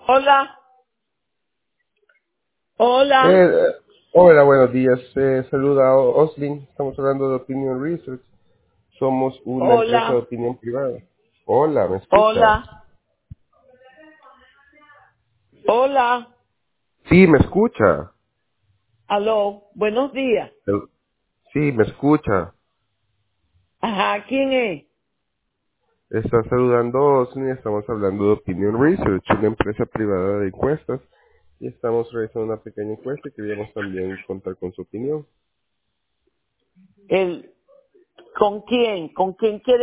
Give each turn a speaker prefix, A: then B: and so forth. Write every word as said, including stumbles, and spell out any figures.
A: Hola, hola,
B: Eh, hola, buenos días. Eh, saluda a Oslin. Estamos hablando de Opinion Research. Somos una empresa de
A: hola,
B: opinión privada. Hola, ¿me escucha?
A: hola, hola,
B: Sí, me escucha.
A: aló, buenos días.
B: Eh, Sí, me escucha.
A: Ajá, ¿quién es?
B: Está saludando a Oslin. Estamos hablando de Opinion Research, una empresa privada de encuestas. Y estamos realizando una pequeña encuesta y queríamos también contar con su opinión.
A: El, ¿con quién? ¿Con quién quiere?